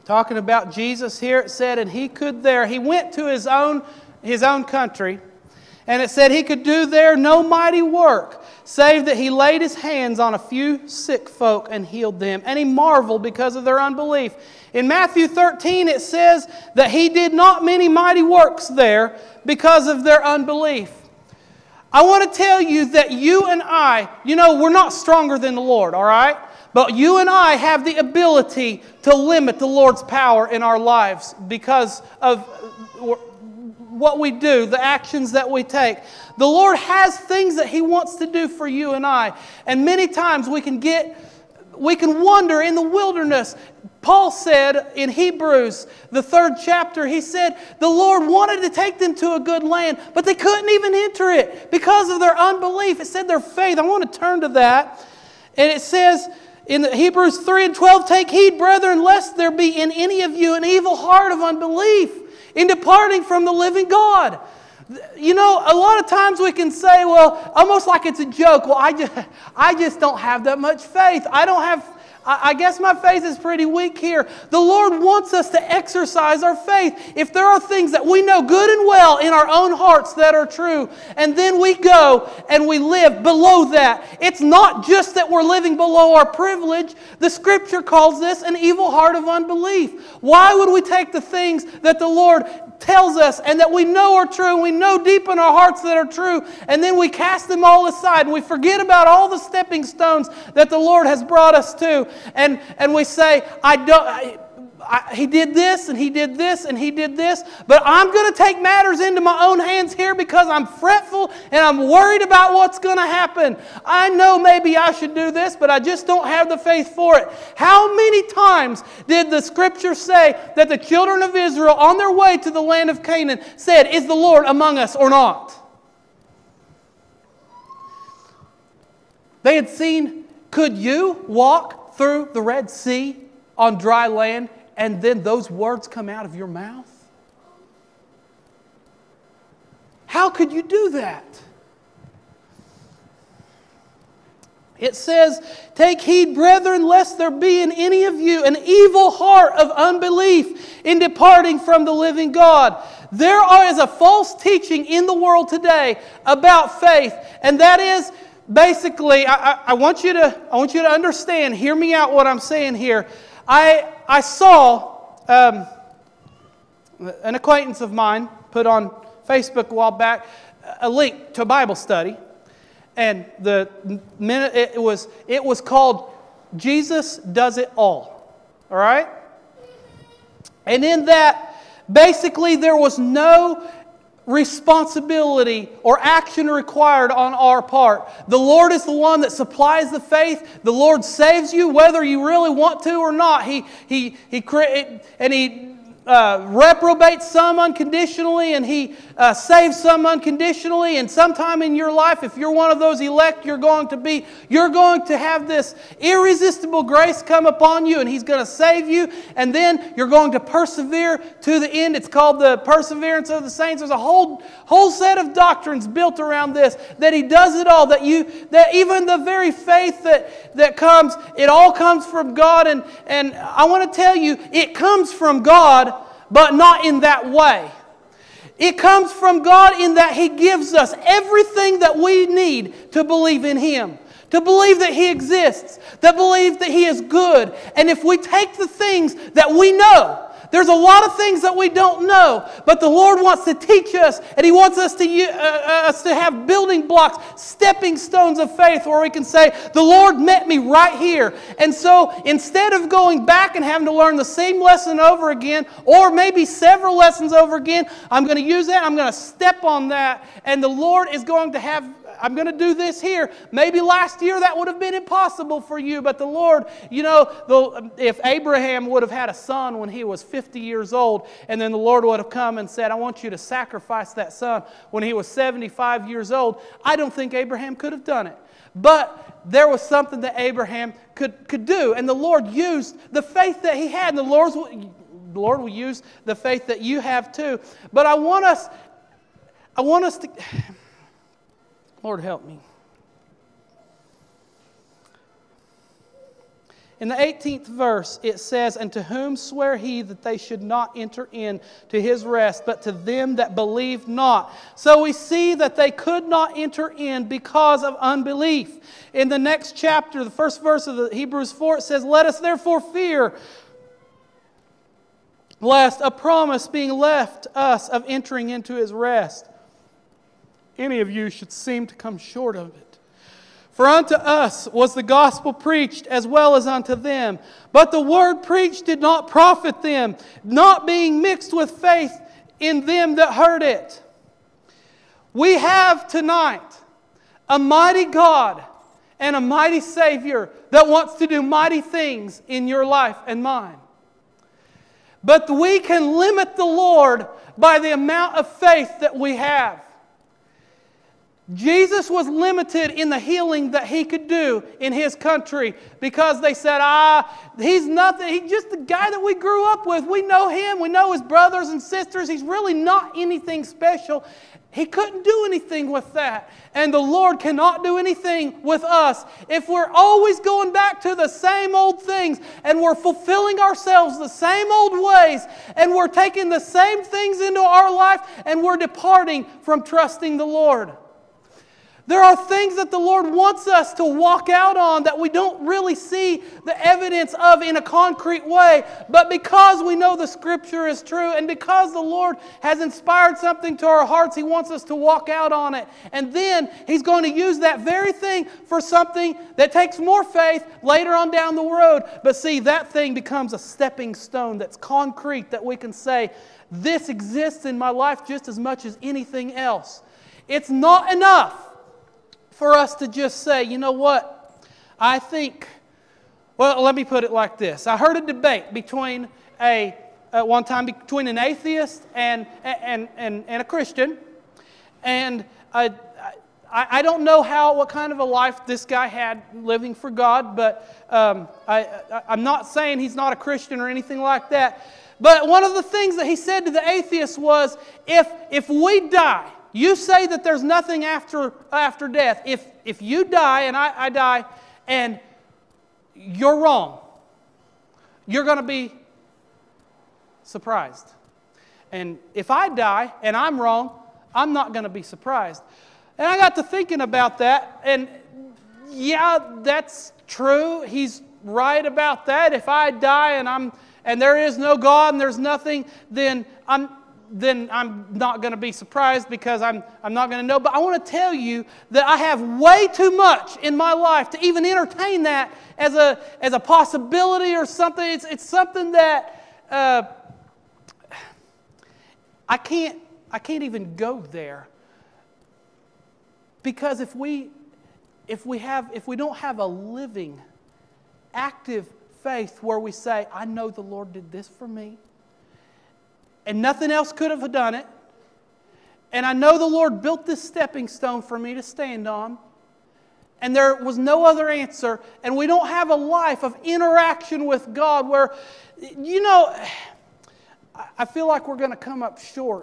Talking about Jesus here, it said, and he went to his own country, and it said he could do there no mighty work, save that he laid his hands on a few sick folk and healed them. And he marveled because of their unbelief. In Matthew 13, it says that he did not many mighty works there because of their unbelief. I want to tell you that you and I, we're not stronger than the Lord, all right? But you and I have the ability to limit the Lord's power in our lives because of what we do, the actions that we take. The Lord has things that He wants to do for you and I. And many times we can wander in the wilderness. Paul said in Hebrews, the 3rd chapter, he said the Lord wanted to take them to a good land, but they couldn't even enter it because of their unbelief. It said their faith. I want to turn to that. And it says in Hebrews 3:12, take heed, brethren, lest there be in any of you an evil heart of unbelief in departing from the living God. A lot of times we can say, well, almost like it's a joke, well, I just don't have that much faith. I guess my faith is pretty weak here. The Lord wants us to exercise our faith. If there are things that we know good and well in our own hearts that are true, and then we go and we live below that, it's not just that we're living below our privilege. The Scripture calls this an evil heart of unbelief. Why would we take the things that the Lord tells us and that we know are true, and we know deep in our hearts that are true, and then we cast them all aside and we forget about all the stepping stones that the Lord has brought us to, and we say, He did this and He did this and He did this, but I'm going to take matters into my own hands here because I'm fretful and I'm worried about what's going to happen. I know maybe I should do this, but I just don't have the faith for it. How many times did the Scripture say that the children of Israel on their way to the land of Canaan said, is the Lord among us or not? They had seen, could you walk through the Red Sea on dry land and then those words come out of your mouth? How could you do that? It says, take heed, brethren, lest there be in any of you an evil heart of unbelief in departing from the living God. There is a false teaching in the world today about faith, and that is basically, I want you to understand, hear me out what I'm saying here. I saw an acquaintance of mine put on Facebook a while back a link to a Bible study, and it was called Jesus Does It All. All right? And in that, basically there was no responsibility or action required on our part. The Lord is the one that supplies the faith. The Lord saves you whether you really want to or not. He reprobates some unconditionally, and He saves some unconditionally. And sometime in your life, if you're one of those elect, you're going to have this irresistible grace come upon you, and He's going to save you, and then you're going to persevere to the end. It's called the perseverance of the saints. There's a whole set of doctrines built around this, that He does it all, that even the very faith that comes, it all comes from God. And I want to tell you, it comes from God, but not in that way. It comes from God in that He gives us everything that we need to believe in Him, to believe that He exists, to believe that He is good. And if we take the things that we know, there's a lot of things that we don't know, but the Lord wants to teach us, and He wants us to have building blocks, stepping stones of faith where we can say, the Lord met me right here. And so instead of going back and having to learn the same lesson over again, or maybe several lessons over again, I'm going to use that, I'm going to step on that, and the Lord is going to have, I'm going to do this here. Maybe last year that would have been impossible for you, but the Lord, if Abraham would have had a son when he was 50 years old, and then the Lord would have come and said, I want you to sacrifice that son when he was 75 years old, I don't think Abraham could have done it. But there was something that Abraham could do, and the Lord used the faith that he had, and the Lord will use the faith that you have too. But I want us to... Lord, help me. in the 18th verse, it says, "And to whom sware he that they should not enter in to his rest, but to them that believed not?" So we see that they could not enter in because of unbelief. In the next chapter, the first verse of the Hebrews 4, it says, "Let us therefore fear, lest a promise being left us of entering into his rest, any of you should seem to come short of it. For unto us was the gospel preached as well as unto them. But the word preached did not profit them, not being mixed with faith in them that heard it." We have tonight a mighty God and a mighty Savior that wants to do mighty things in your life and mine. But we can limit the Lord by the amount of faith that we have. Jesus was limited in the healing that He could do in His country because they said, He's nothing. He's just the guy that we grew up with. We know Him. We know His brothers and sisters. He's really not anything special. He couldn't do anything with that. And the Lord cannot do anything with us if we're always going back to the same old things and we're fulfilling ourselves the same old ways and we're taking the same things into our life and we're departing from trusting the Lord. There are things that the Lord wants us to walk out on that we don't really see the evidence of in a concrete way. But because we know the Scripture is true and because the Lord has inspired something to our hearts, He wants us to walk out on it. And then He's going to use that very thing for something that takes more faith later on down the road. But see, that thing becomes a stepping stone that's concrete that we can say, this exists in my life just as much as anything else. It's not enough for us to just say, you know what, I think, well, let me put it like this. I heard a debate between one time between an atheist and a Christian, and I don't know what kind of a life this guy had living for God, but I'm not saying he's not a Christian or anything like that. But one of the things that he said to the atheist was, if we die, you say that there's nothing after death. If you die and I die and you're wrong, you're going to be surprised. And if I die and I'm wrong, I'm not going to be surprised. And I got to thinking about that, and yeah, that's true. He's right about that. If I die and there is no God and there's nothing, then I'm not going to be surprised because I'm not going to know. But I want to tell you that I have way too much in my life to even entertain that as a possibility or something. It's something that I can't even go there. Because if we don't have a living, active faith where we say, I know the Lord did this for me, and nothing else could have done it. And I know the Lord built this stepping stone for me to stand on. And there was no other answer. And we don't have a life of interaction with God where, I feel like we're going to come up short.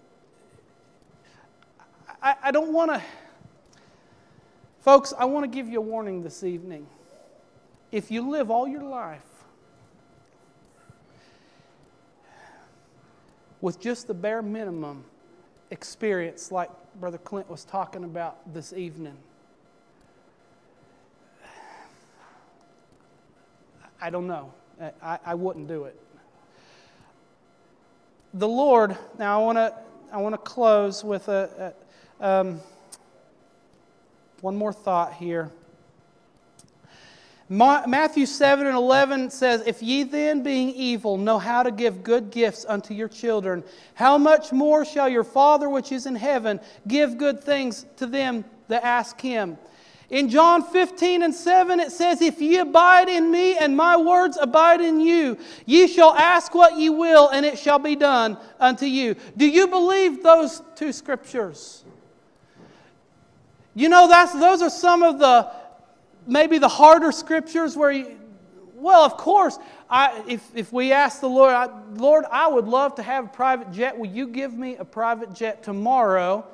I don't want to... Folks, I want to give you a warning this evening. If you live all your life with just the bare minimum experience like Brother Clint was talking about this evening, I don't know. I wouldn't do it. The Lord, now I want to close with one more thought here. Matthew 7:11 says, If ye then, being evil, know how to give good gifts unto your children, how much more shall your Father which is in heaven give good things to them that ask Him? In John 15:7 it says, If ye abide in me, and my words abide in you, ye shall ask what ye will, and it shall be done unto you. Do you believe those two scriptures? Those are some of maybe the harder scriptures where of course, if we ask the Lord, Lord, I would love to have a private jet. Will you give me a private jet tomorrow?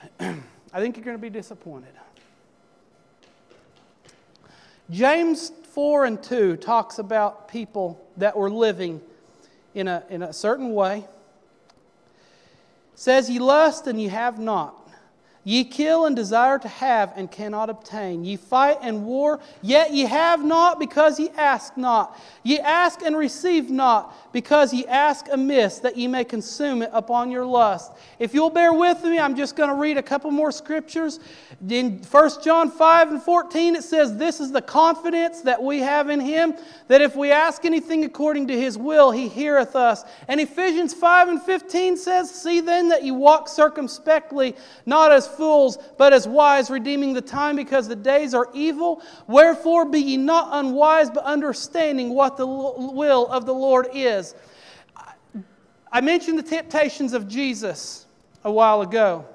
I think you're going to be disappointed. James 4 and 2 talks about people that were living in a certain way. It says, "Ye lust and ye have not. Ye kill and desire to have and cannot obtain. Ye fight and war, yet ye have not because ye ask not. Ye ask and receive not because ye ask amiss, that ye may consume it upon your lust." If you'll bear with me, I'm just going to read a couple more scriptures. In 1 John 5 and 14, it says, "This is the confidence that we have in Him, that if we ask anything according to His will, He heareth us." And Ephesians 5 and 15 says, "See then that ye walk circumspectly, not as fools, but as wise, redeeming the time, because the days are evil. Wherefore be ye not unwise, but understanding what the will of the Lord is." I mentioned the temptations of Jesus a while ago.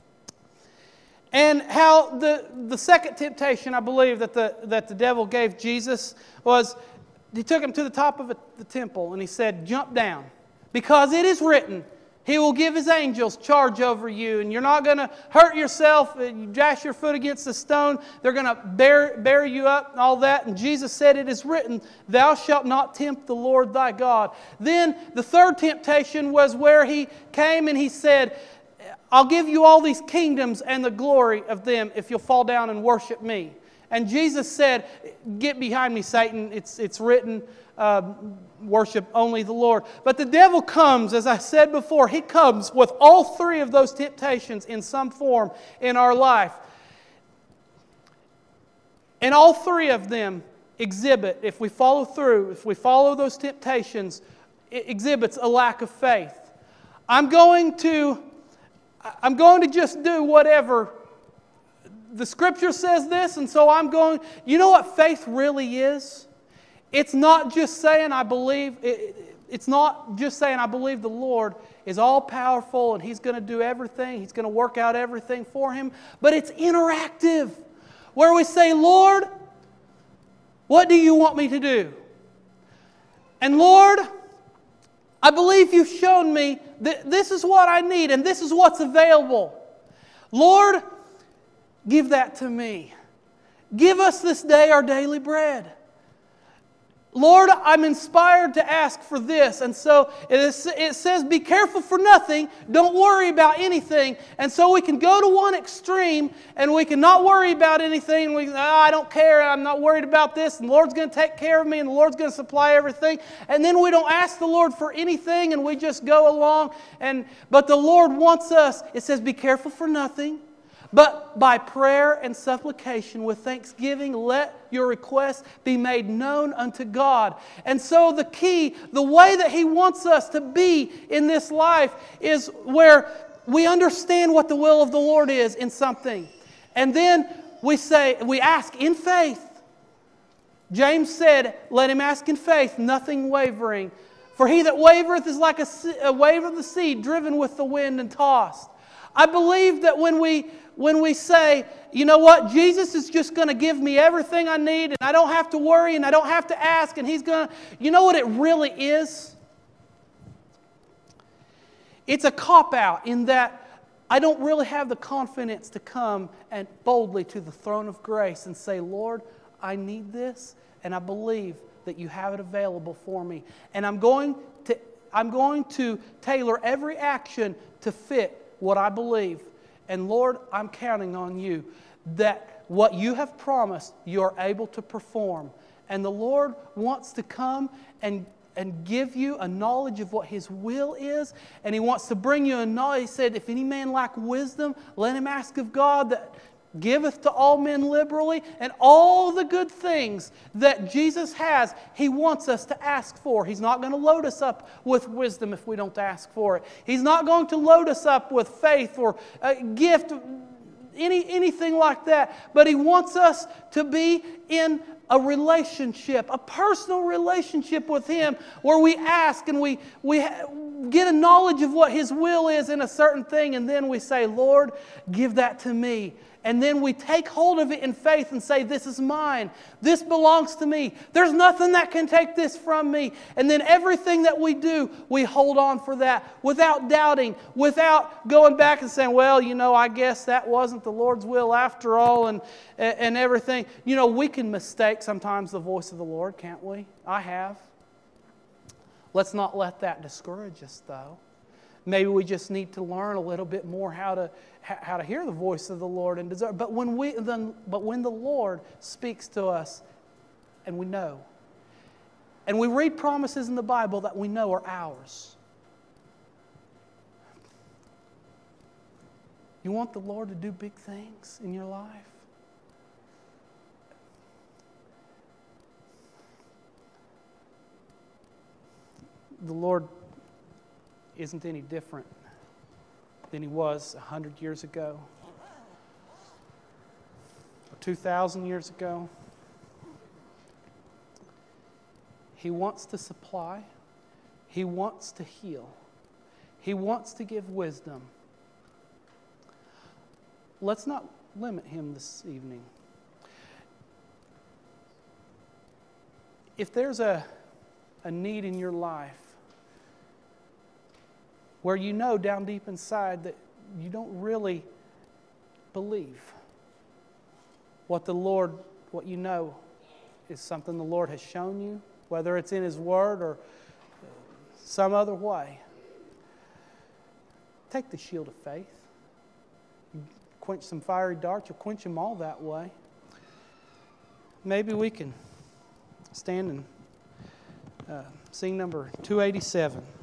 And how the second temptation, I believe, that the devil gave Jesus was, he took him to the top of the temple and he said, "Jump down, because it is written, He will give His angels charge over you, and you're not going to hurt yourself. You dash your foot against a stone, they're going to bear you up and all that." And Jesus said, "It is written, Thou shalt not tempt the Lord thy God." Then the third temptation was where He came and He said, "I'll give you all these kingdoms and the glory of them if you'll fall down and worship Me." And Jesus said, "Get behind me, Satan. It's written, worship only the Lord." But the devil comes, as I said before, he comes with all three of those temptations in some form in our life. And all three of them exhibit, if we follow through, if we follow those temptations, it exhibits a lack of faith. I'm going to just do whatever. The Scripture says this, and so I'm going. You know what faith really is? It's not just saying I believe. It's not just saying I believe the Lord is all powerful and He's going to do everything. He's going to work out everything for him. But it's interactive, where we say, "Lord, what do you want me to do? And Lord, I believe You've shown me that this is what I need and this is what's available. Lord, give that to me. Give us this day our daily bread. Lord, I'm inspired to ask for this." And so it says, "Be careful for nothing. Don't worry about anything." And so we can go to one extreme and we can not worry about anything. We I don't care. I'm not worried about this. And the Lord's going to take care of me and the Lord's going to supply everything. And then we don't ask the Lord for anything and we just go along. But the Lord wants us, it says, "Be careful for nothing. But by prayer and supplication with thanksgiving, let your requests be made known unto God." And so the key, the way that He wants us to be in this life is where we understand what the will of the Lord is in something. And then we ask in faith. James said, "Let him ask in faith, nothing wavering. For he that wavereth is like a wave of the sea, driven with the wind and tossed." I believe that when we say, "You know what, Jesus is just going to give me everything I need and I don't have to worry and I don't have to ask and He's going to..." You know what it really is? It's a cop-out in that I don't really have the confidence to come and boldly to the throne of grace and say, "Lord, I need this and I believe that You have it available for me. And I'm going to tailor every action to fit what I believe. And Lord, I'm counting on You that what You have promised, You are able to perform." And the Lord wants to come and give you a knowledge of what His will is. And He wants to bring you a knowledge. He said, "If any man lack wisdom, let him ask of God that giveth to all men liberally." And all the good things that Jesus has, He wants us to ask for. He's not going to load us up with wisdom if we don't ask for it. He's not going to load us up with faith or a gift, anything like that. But He wants us to be in a relationship, a personal relationship with Him, where we ask and we get a knowledge of what His will is in a certain thing, and then we say, "Lord, give that to me." And then we take hold of it in faith and say, this is mine. This belongs to me. There's nothing that can take this from me. And then everything that we do, we hold on for that without doubting, without going back and saying, well, I guess that wasn't the Lord's will after all and everything. We can mistake sometimes the voice of the Lord, can't we? I have. Let's not let that discourage us, though. Maybe we just need to learn a little bit more how to hear the voice of the Lord and desire. But when the Lord speaks to us, and we know, and we read promises in the Bible that we know are ours. You want the Lord to do big things in your life? The Lord isn't any different than He was 100 years ago or 2,000 years ago. He wants to supply. He wants to heal. He wants to give wisdom. Let's not limit Him this evening. If there's a need in your life where you know down deep inside that you don't really believe what you know is something the Lord has shown you, whether it's in His Word or some other way, take the shield of faith. You quench some fiery darts, you'll quench them all that way. Maybe we can stand and sing number 287.